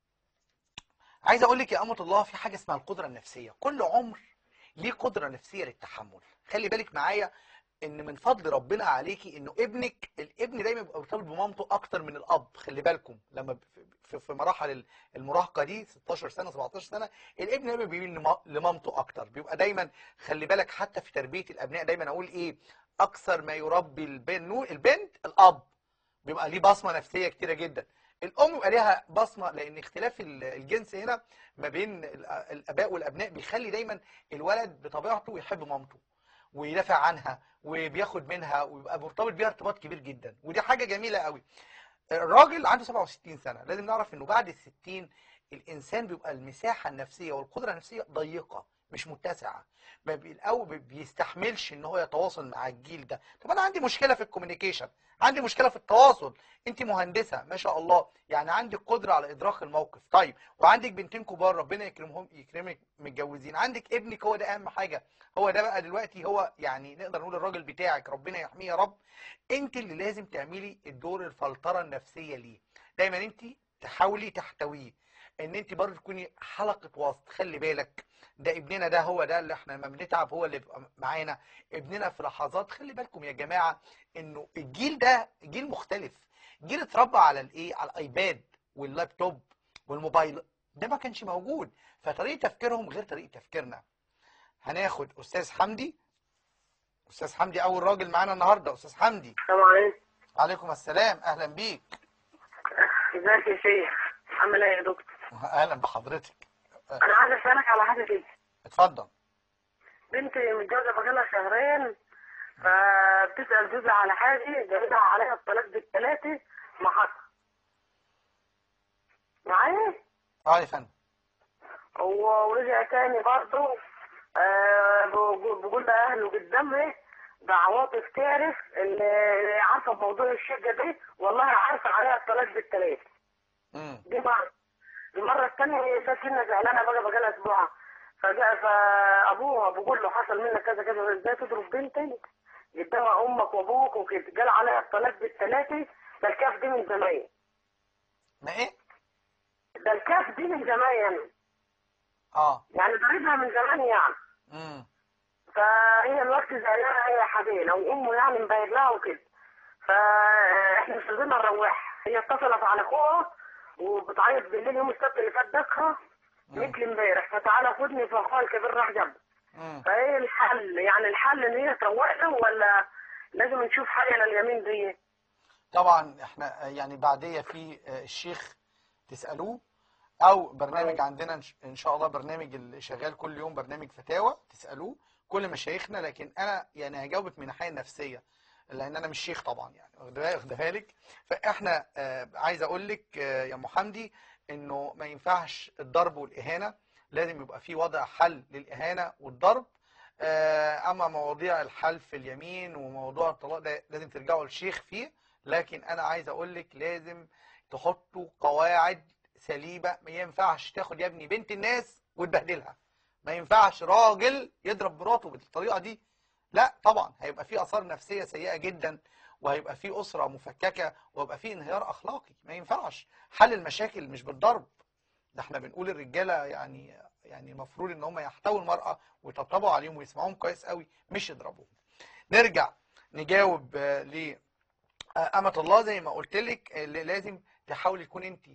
عايز أقول لك يا أمة الله في حاجة اسمها القدرة النفسية. كل عمر ليه قدرة نفسية للتحمل. خلي بالك معايا ان من فضل ربنا عليكي انه الابن دايما بيبقى مرتبط بمامته اكتر من الاب. خلي بالكم لما في مراحل المراهقه دي 16 سنه 17 سنه الابن دايما بيميل لمامته اكتر. بيبقى دايما خلي بالك حتى في تربيه الابناء دايما اقول ايه، اكثر ما يربي البنت الاب. بيبقى ليه بصمه نفسيه كتيره جدا. الام بيبقى ليها بصمه، لان اختلاف الجنس هنا ما بين الاباء والابناء بيخلي دايما الولد بطبيعته يحب مامته ويدافع عنها وبياخد منها ويبقى مرتبط بيها ارتباط كبير جدا، ودي حاجه جميله قوي. الراجل عنده 67 سنه، لازم نعرف انه بعد ال60 الانسان بيبقى المساحه النفسيه والقدره النفسيه ضيقه مش متسعه، ما بيستحملش ان هو يتواصل مع الجيل ده. طب انا عندي مشكله في الكوميونيكيشن، عندي مشكله في التواصل. انت مهندسه ما شاء الله، يعني عندك قدره على ادراك الموقف. طيب وعندك بنتين كبار ربنا يكرمك متجوزين، عندك ابنك، هو ده اهم حاجه. هو ده بقى دلوقتي هو يعني نقدر نقول الراجل بتاعك، ربنا يحميه يا رب. انت اللي لازم تعملي الدور الفلتره النفسيه ليه. دايما انت تحاولي تحتويه، ان انت برضه تكوني حلقه وسط. خلي بالك ده ابننا، ده هو ده اللي احنا لما بنتعب هو اللي بيبقى معانا. ابننا في لحظات، خلي بالكم يا جماعه انه الجيل ده جيل مختلف، جيل اتربى على الايه، على الايباد واللابتوب والموبايل، ده ما كانش موجود، فطريقه تفكيرهم غير طريقه تفكيرنا. هناخد استاذ حمدي. استاذ حمدي اول راجل معانا النهارده. استاذ حمدي. السلام عليكم. عليكم السلام، اهلا بيك. ازيك يا شيخ، عامل ايه يا دكتور؟ اهلا بحضرتك. انا عايز اسالك على حاجه كده. اتفضل. بنتي متجوزه بقالها شهرين، فبتسال جوزها على حاجه، جوزها عليها الطلاق بالثلاثه ما حصل معايا. يا فندم. ورجع تاني برضه بقول لاهله قدامها بعواطف تعرف اللي عارفه بموضوع الشقه دي، والله عارفه عليها الطلاق بالثلاث. دي مره. المره الثانيه هي ساكنه زعلانه بقى لها اسبوع، فابوها بقول له حصل منك كذا كذا، ازاي تضرب بنتي قدام امك وابوك وكده؟ قال عليها الطلاق بالثلاثه. ده الكاف دي من زمان. ما ايه؟ ده الكاف دي من زمان يعني. يعني ضربها من زمان يعني. فهي الوقت زعلانه هي حبيبه او امه يعني مبين لها وكده. فاحنا مش قادرين نروحها. هي اتصلت على اخوها وبتعيط بالليل يوم السبت اللي فات دخها مثل امبارح، فتعالى خدني. فاخوها الكبير راح جنبه. فايه الحل؟ يعني الحل ان هي تروحنا ولا لازم نشوف حاجه لليمين دي؟ طبعا احنا يعني بعديه في الشيخ تسالوه، او برنامج عندنا ان شاء الله، برنامج اللي شغال كل يوم برنامج فتاوى، تسالوه كل مشايخنا. لكن انا يعني هجاوبك من الناحيه النفسيه لان انا مش شيخ طبعا، يعني واخدها لك. فاحنا عايز اقول لك يا ام حمدي انه ما ينفعش الضرب والاهانه، لازم يبقى في وضع حل للاهانه والضرب. اما مواضيع الحلف اليمين وموضوع الطلاق ده لازم ترجعوا للشيخ فيه. لكن انا عايز اقول لك لازم تحطوا قواعد سليمه. ما ينفعش تاخد يا ابني بنت الناس وتبهدلها. ما ينفعش راجل يضرب مراته بالطريقه دي. لا طبعا هيبقى في اثار نفسيه سيئه جدا، وهيبقى في اسره مفككه، وهيبقى في انهيار اخلاقي. ما ينفعش. حل المشاكل مش بالضرب. ده احنا بنقول الرجاله يعني المفروض ان هم يحتووا المراه ويطبطبوا عليهم ويسمعوهم كويس قوي، مش يضربوهم. نرجع نجاوب أمة الله. زي ما قلت لك لازم تحاول يكون انت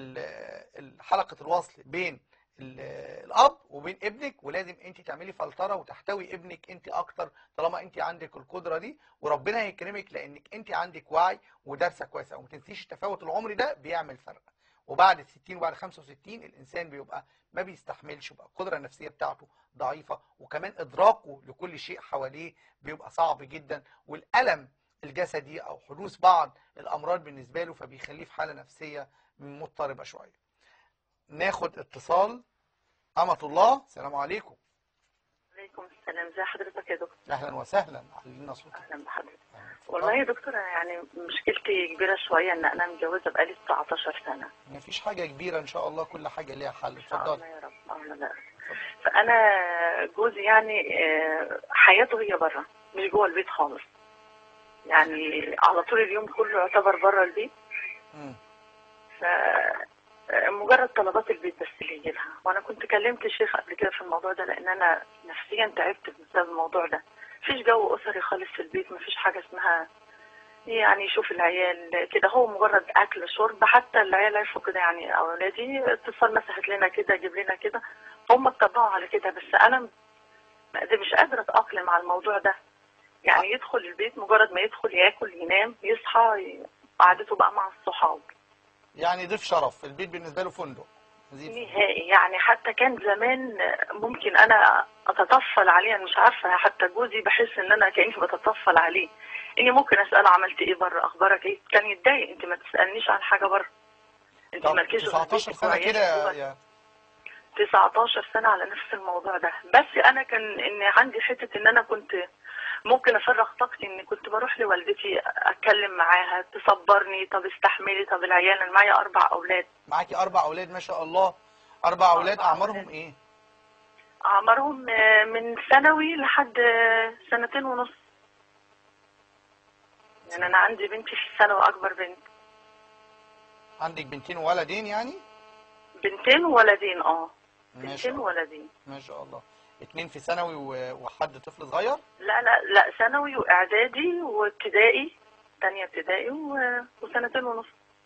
حلقة الوصل بين الاب وبين ابنك، ولازم انت تعملي فلترة وتحتوي ابنك انت اكتر طالما انت عندك القدرة دي، وربنا هيكرمك لانك انت عندك وعي ودارسة كويس. وما تنسيش التفاوت العمري ده بيعمل فرق. وبعد ال60 وبعد 65 الانسان بيبقى ما بيستحملش، بقى القدرة النفسية بتاعته ضعيفة، وكمان ادراكه لكل شيء حواليه بيبقى صعب جدا، والألم الجسدي او حدوث بعض الامراض بالنسبه له فبيخليه في حاله نفسيه مضطربه شويه. ناخد اتصال. أمة الله، السلام عليكم. عليكم السلام. ازي حضرتك يا دكتور؟ اهلا وسهلا، علينا صوتك. اهلا بحضرتك. والله يا دكتور يعني مشكلتي كبيره شويه ان انا متجوزه بقالي 19 سنه. مفيش حاجه كبيره ان شاء الله، كل حاجه ليها حل. اتفضلي. الله يا رب. لا. فانا جوزي يعني حياته هي بره، مش جوه البيت خالص. يعني على طول اليوم كله يعتبر بره البيت. ف مجرد طلبات البيت بس اللي يجيبها. وانا كنت كلمت الشيخ قبل كده في الموضوع ده لان انا نفسيا تعبت بسبب الموضوع ده. مفيش جو اسري خالص في البيت، مفيش حاجه اسمها يعني يشوف العيال كده، هو مجرد اكل شرب. حتى العيال عرفوا كده، يعني اولادي اتصال مثلا هات لنا كده جيب لنا كده، هم اتطبعوا على كده. بس انا مش قادره اتاقلم على الموضوع ده. يعني يدخل البيت مجرد ما يدخل ياكل ينام يصحى قعدته بقى مع الصحاب. يعني ضيف شرف، البيت بالنسبه له فندق نهائي. يعني حتى كان زمان ممكن انا اتطفل عليه، انا مش عارفه، حتى جوزي بحس ان انا كاني بتطفل عليه، اني ممكن اساله عملت ايه بره، اخبارك ايه، كان يتضايق. انت ما تسالنيش عن حاجه بره، انت مالكيش 19 سنه كده يا 19 سنه على نفس الموضوع ده. بس انا كان ان عندي حته ان انا كنت ممكن افرغ طاقتي، اني كنت بروح لوالدتي اتكلم معاها تصبرني، طب استحملي، طب العيال. انا معايا 4 اولاد. معاكي 4 اولاد ما شاء الله. 4 اولاد. اعمارهم ايه؟ اعمارهم من ثانوي لحد 2.5 سنين. يعني انا عندي بنتي في الثانوي، اكبر بنت. عندك بنتين وولدين يعني؟ بنتين وولدين. بنتين وولدين ما شاء الله. 2 في ثانوي وحد طفل صغير؟ لا ثانوي واعدادي وابتدائي، ثانيه ابتدائي وسنتين ونص.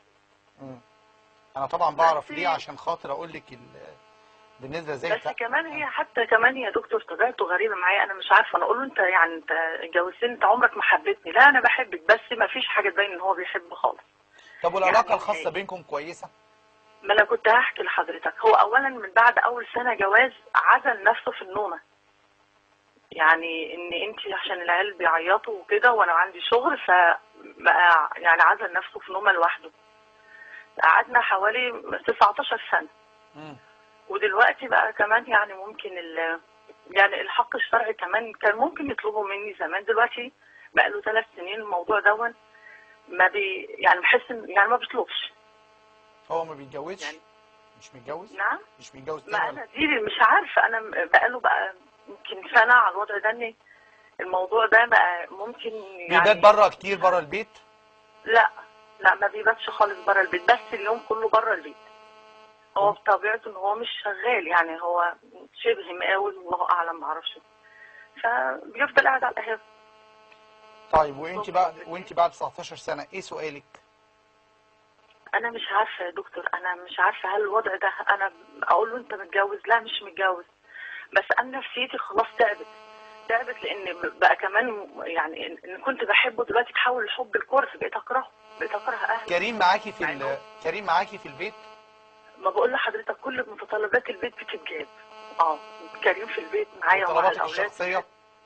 انا طبعا بعرف ليه، عشان خاطر اقول لك بالنسبه زي بس كمان هي حتى كمان يا دكتور طبيعته غريبه معايا. انا مش عارفه، انا اقول له انت يعني انت اتجوزتني، انت عمرك ما حبيتني. لا انا بحبك، بس ما فيش حاجه تبين ان هو بيحب خالص. طب والعلاقه يعني الخاصه بينكم كويسه؟ ما انا كنت هحكي لحضرتك. هو اولا من بعد اول سنه جواز عزل نفسه في النومه. يعني ان انت عشان العيال بيعيطوا وكده وانا عندي شغل، فبقى يعني عزل نفسه في نومه لوحده. قعدنا حوالي 19 سنه. ودلوقتي بقى كمان يعني ممكن يعني الحق الشرعي كمان كان ممكن يطلبوا مني زمان، دلوقتي بقى له 3 سنين الموضوع دون ما يعني بحس يعني ما بيطلبش. هو ما بيتجوزش يعني مش متجوز؟ نعم. مش متجوز ما تاني انا دي مش عارفه، انا بقى له بقى يمكن سنه على الوضع ده، ان الموضوع ده بقى ممكن بيبات يعني بره كتير بره البيت؟ لا لا ما بيباتش خالص بره البيت، بس اليوم كله بره البيت. هو بطبيعته ان هو مش شغال، يعني هو شبه مقاول والله اعلم ما اعرفش، فبيفضل قاعد على القهوه. طيب وانت بعد 19 سنه ايه سؤالك؟ انا مش عارفه يا دكتور، انا مش عارفه هل الوضع ده انا اقول له انت متجوز؟ لا مش متجوز، بس انا نفسيتي خلاص تعبت لان بقى كمان يعني ان كنت بحبه دلوقتي تحول الحب الكره، بقيت اكرهه، بقيت اكره اهلي. كريم معاكي كريم معاكي في البيت؟ ما بقول لحضرتك كل متطلبات البيت بتتجاب. كريم في البيت معايا ومع طلباتك الاولاد. الشخصيه؟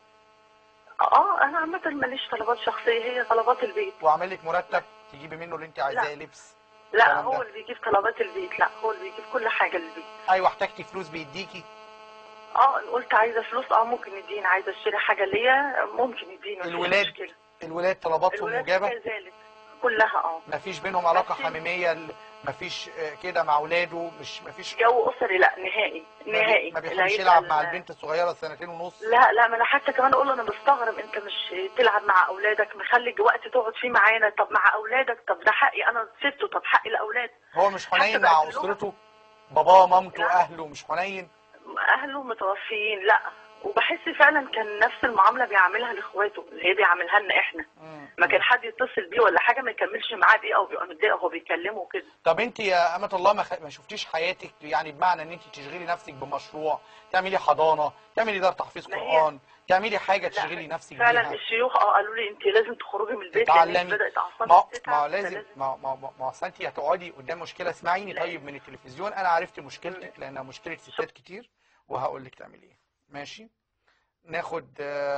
انا عامه ماليش طلبات شخصيه، هي طلبات البيت. وعامل لك مرتب تجيبي منه اللي انت عايزاه، لبس؟ لا هو اللي بيجيب طلبات البيت، لا هو اللي بيجيب كل حاجه للبيت. ايوه احتجتي فلوس بيديكي؟ قلت عايزه فلوس ممكن يديني، عايزه اشتري حاجه ليا ممكن يديني. الولاد طلباتهم مجابه؟ كذلك كلها. مفيش بينهم علاقه حميميه؟ مفيش كده مع اولاده؟ مفيش جو اسري؟ لا نهائي نهائي. ما بيحبش يلعب مع البنت الصغيره 2 ونص؟ لا ما انا حتى كمان اقول له انا بستغرب انت مش تلعب مع اولادك، مخلي وقت تقعد فيه معانا، طب مع اولادك، طب ده حقي انا سته، طب حق الاولاد. هو مش حنين مع اسرته؟ باباه مامته اهله مش حنين؟ اهله متوفيين لا، وبحس فعلا كان نفس المعامله بيعملها لاخواته اللي هي بيعملها لنا احنا. ما كان حد يتصل بيه ولا حاجه ما يكملش معاه دقيقه وبيبقى متضايق وهو بيكلمه كده. طب انت يا امة الله ما شفتيش حياتك يعني بمعنى ان انت تشغلي نفسك بمشروع، تعملي حضانه، تعملي دار تحفيظ قران، تعملي حاجه تشغلي نفسك بيها؟ فعلا الشيوخ قالوا لي انت لازم تخرجي من البيت تتعلمي. بدات اعصابك تتعب. ما لازم ما اصل انت هتقعدي قدام مشكله. اسمعيني طيب من التلفزيون، انا عرفت مشكلتك لانها مشكله ستات كتير وهقول لك تعملي ايه. ماشي؟ ناخد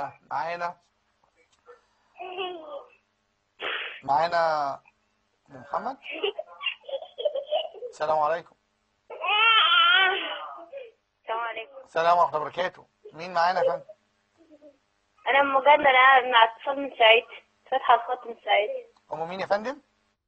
معانا ام محمد. السلام عليكم. السلام عليكم. السلام ورحمه الله وبركاته. مين معانا يا فندم؟ انا ام جنة، انا مع اتصال من سعيد، فاتحه الخط من سعيد. ام مين يا فندم؟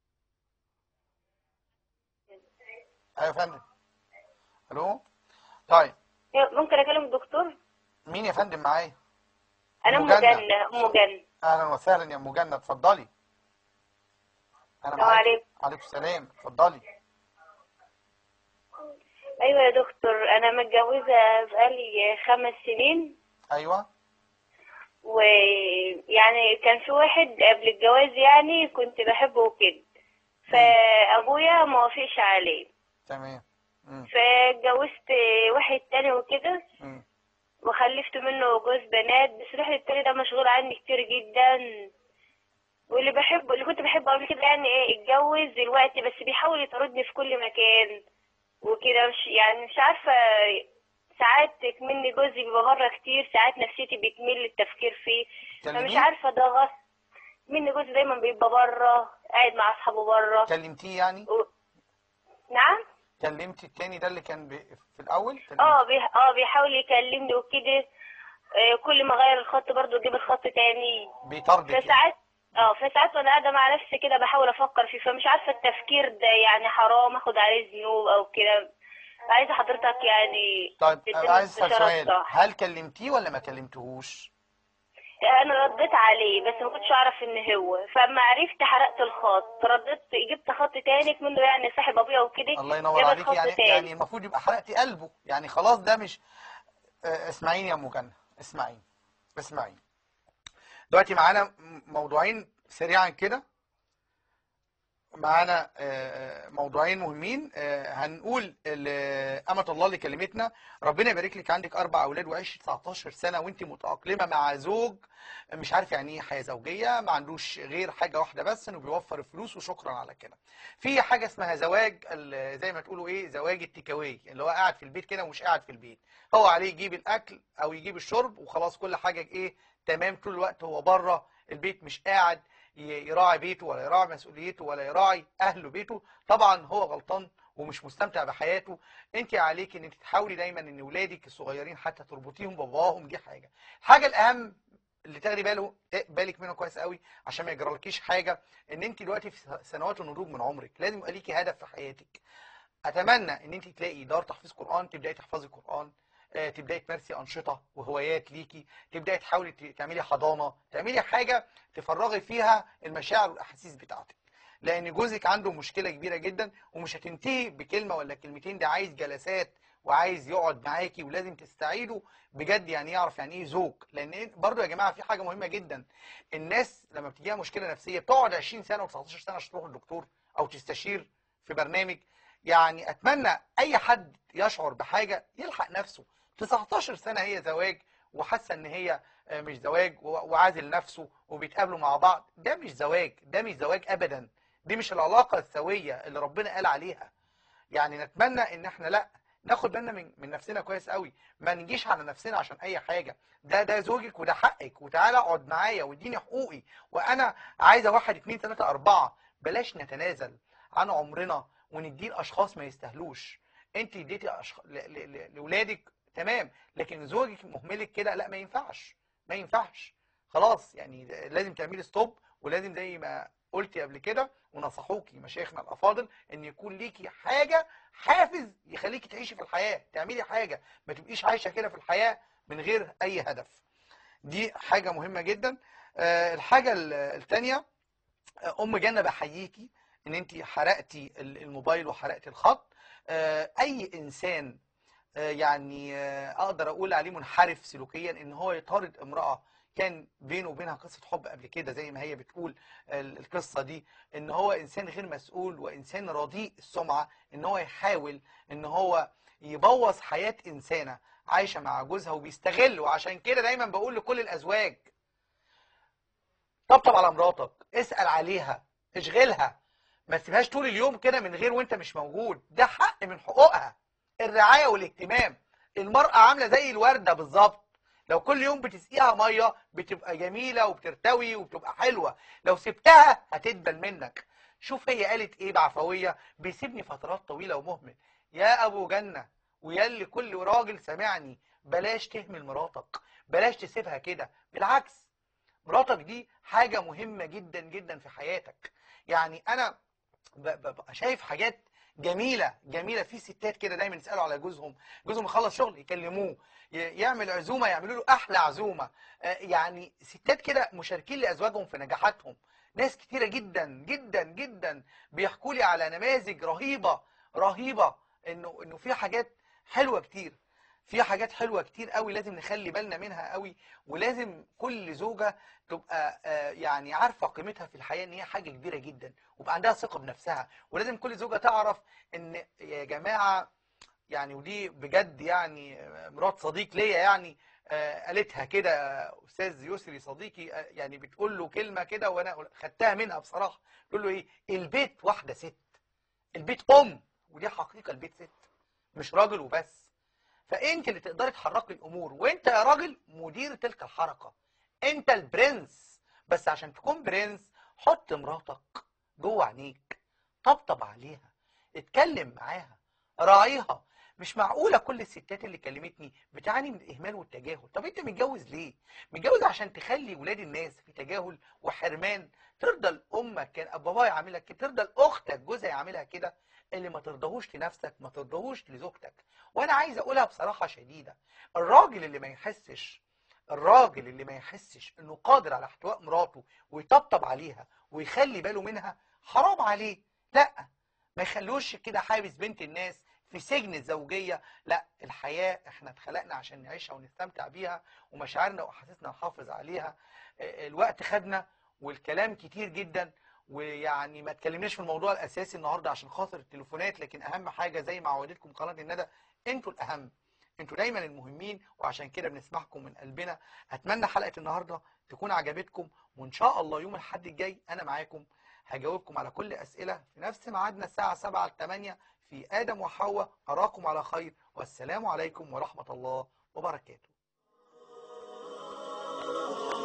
ايوه يا فندم. الو. طيب ممكن اكلم الدكتور؟ مين يا فندم معايا؟ انا ام جنة. اهلا وسهلا يا ام جنة، اتفضلي. انا السلام عليكم. وعليكم السلام، اتفضلي. ايوه يا دكتور، انا متجوزه بقالي 5 سنين. ايوه. ويعني كان في واحد قبل الجواز يعني كنت بحبه وكده، فابويا ما وافقش عليه. تمام. فاتجوزت واحد تاني وكده، وخلفت منه جوز بنات، بس الواحد التاني ده مشغول عني كتير جدا. اللي كنت بحبه قبل كده يعني اتجوز دلوقتي، بس بيحاول يطاردني في كل مكان وكده. مش عارفه، ساعات مني جوزي بيبقى بره كتير، ساعات نفسيتي بتميل للتفكير فيه، فمش عارفه ده غصب مني. جوزي دايما بيبقى بره، قاعد مع اصحابه بره. كلمتيه يعني؟ نعم. كلمتي التاني ده اللي كان في الاول؟ بيحاول يكلمني وكده، كل ما اغير الخط برضه يجيب الخط تاني، بيطاردك. فساعات وانا قاعده مع نفسي كده بحاول افكر فيه، فمش عارفه التفكير ده يعني حرام اخد عليه ذنوب او كده. عايزه حضرتك يعني. طيب عايز اسال سؤال، هل كلمتيه ولا ما كلمتهوش؟ انا رديت عليه بس ما كنتش اعرف ان هو، فما عرفت حرقت الخط، رديت جبت خط تاني منه يعني صاحب ابويا وكده. الله ينور عليك. يعني المفروض يبقى حرقتي قلبه يعني، خلاص ده مش. اسمعيني يا ام جنة، اسمعيني دلوقتي معانا موضوعين سريعا كده، معانا موضوعين مهمين. هنقول أمة الله اللي كلمتنا، ربنا يبارك لك، عندك 4 أولاد وعشت 19 سنة وانت متأقلمة مع زوج مش عارف يعني ايه حياة زوجية، ما عندوش غير حاجة واحدة بس، انه بيوفر الفلوس وشكرا على كده. في حاجة اسمها زواج زي ما تقولوا ايه، زواج التيكاواي، اللي هو قاعد في البيت كده ومش قاعد في البيت، هو عليه يجيب الأكل أو يجيب الشرب وخلاص، كل حاجة ايه تمام، طول الوقت هو بره البيت، مش قاعد يراعي بيته ولا يراعي مسؤوليته ولا يراعي أهله بيته. طبعا هو غلطان ومش مستمتع بحياته، انت عليك ان انت تحاولي دايما ان ولادك الصغيرين حتى تربطيهم بباباهم. دي الحاجه الاهم اللي تاخدي بالك منه كويس قوي عشان ما يجرالكيش حاجه، ان انت دلوقتي في سنوات النضوج من عمرك، لازم يبقى ليكي هدف في حياتك. اتمنى ان انت تلاقي دار تحفيظ قران، تبداي تحفظي قران، تبداي تمارسي انشطه وهوايات ليكي، تبداي تحاولي تعملي حضانه، تعملي حاجه تفرغي فيها المشاعر والاحاسيس بتاعتك، لان جوزك عنده مشكله كبيره جدا ومش هتنتهي بكلمه ولا كلمتين، ده عايز جلسات وعايز يقعد معاكي، ولازم تستعيدوا بجد يعني يعرف يعني ايه زوج. لان برضو يا جماعه في حاجه مهمه جدا، الناس لما بتجيها مشكله نفسيه بتقعد 20 سنه و19 سنه عشان تروح للدكتور او تستشير في برنامج. يعني اتمنى اي حد يشعر بحاجه يلحق نفسه. 19 سنه هي زواج وحاسه ان هي مش زواج وعازل نفسه وبيتقابلوا مع بعض، ده مش زواج، ده مش زواج ابدا، دي مش العلاقه السويه اللي ربنا قال عليها. يعني نتمنى ان احنا لا ناخد بالنا من نفسنا كويس قوي، ما نجيش على نفسنا عشان اي حاجه. ده زوجك وده حقك، وتعالى اقعد معايا واديني حقوقي، وانا عايزه 1 2 3 4. بلاش نتنازل عن عمرنا ونديه لاشخاص ما يستاهلوش. انت اديتي لاولادك تمام، لكن زوجك مهملك كده لا، ما ينفعش، ما ينفعش. خلاص يعني لازم تعملي ستوب، ولازم زي ما قلتي قبل كده ونصحوكي مشايخنا الافاضل ان يكون ليكي حاجه، حافز يخليكي تعيشي في الحياه، تعملي حاجه، ما تبقيش عايشه كده في الحياه من غير اي هدف. دي حاجه مهمه جدا. الحاجه الثانيه، ام جنة بحييكي ان انت حرقتي الموبايل وحرقتي الخط. اي انسان يعني اقدر اقول عليه منحرف سلوكيا ان هو يطارد امرأة كان بينه وبينها قصة حب قبل كده زي ما هي بتقول القصة دي، ان هو انسان غير مسؤول وانسان رديء السمعة، ان هو يحاول ان هو يبوظ حياة انسانة عايشة مع جوزها وبيستغل. وعشان كده دايما بقول لكل الازواج، طبطب على مراتك، اسأل عليها، اشغلها، ما تسيبهاش طول اليوم كده من غير وانت مش موجود، ده حق من حقوقها، الرعاية والاهتمام. المرأة عاملة زي الوردة بالظبط، لو كل يوم بتسقيها مية بتبقى جميلة وبترتوي وبتبقى حلوة، لو سبتها هتدبل منك. شوف هي قالت ايه بعفوية، بيسيبني فترات طويلة ومهمل. يا ابو جنة وياللي كل راجل سامعني، بلاش تهمل مراتك، بلاش تسيبها كده، بالعكس مراتك دي حاجة مهمة جدا جدا في حياتك. يعني انا ببقى شايف حاجات جميلة جميلة في ستات كده دايما يسألوا على جوزهم يخلص شغل يكلموه، يعمل عزومة يعملوا له احلى عزومة. يعني ستات كده مشاركين لازواجهم في نجاحاتهم. ناس كتيرة جدا جدا جدا بيحكوا لي على نماذج رهيبة رهيبة، انه في حاجات حلوة كتير، في حاجات حلوة كتير قوي لازم نخلي بالنا منها قوي. ولازم كل زوجة تبقى يعني عارفة قيمتها في الحياة، ان هي حاجة كبيرة جدا ويبقى عندها ثقة بنفسها. ولازم كل زوجة تعرف ان يا جماعة يعني، ودي بجد يعني مرات صديق ليا يعني قالتها كده، استاذ يسري صديقي يعني بتقول له كلمة كده وانا خدتها منها بصراحة، تقول له ايه؟ البيت واحدة ست، البيت ودي حقيقة، البيت ست مش راجل وبس. فانت اللي تقدري تحركي الامور، وانت يا راجل مدير تلك الحركة، انت البرنس. بس عشان تكون برنس حط مراتك جوه عينيك، طبطب عليها، اتكلم معاها، راعيها. مش معقولة كل الستات اللي كلمتني بتعاني من الاهمال والتجاهل. طب انت متجوز ليه؟ متجوز عشان تخلي ولاد الناس في تجاهل وحرمان؟ ترضى الامك كان باباها يعملها كده؟ ترضى الاختك جوزها يعملها كده؟ اللي ما ترضاهوش لنفسك ما ترضاهوش لزوجتك. وانا عايز اقولها بصراحة شديدة، الراجل اللي ما يحسش انه قادر على احتواء مراته ويطبطب عليها ويخلي باله منها، حرام عليه. لا، ما يخلوش كده حابس بنت الناس في سجن الزوجية. لا، الحياة احنا اتخلقنا عشان نعيشها ونستمتع بيها، ومشاعرنا واحاسيسنا نحافظ عليها. الوقت خدنا والكلام كتير جدا، ويعني ما اتكلمناش في الموضوع الاساسي النهارده عشان خاطر التليفونات، لكن اهم حاجة زي ما عودتكم قناة الندى، انتوا الاهم، انتوا دايما المهمين، وعشان كده بنسمعكم من قلبنا. اتمنى حلقة النهاردة تكون عجبتكم، وان شاء الله يوم الاحد الجاي انا معاكم هجاوبكم على كل اسئلة في نفس ميعادنا الساعة 7 ل 8 في آدم وحواء. اراكم على خير، والسلام عليكم ورحمة الله وبركاته.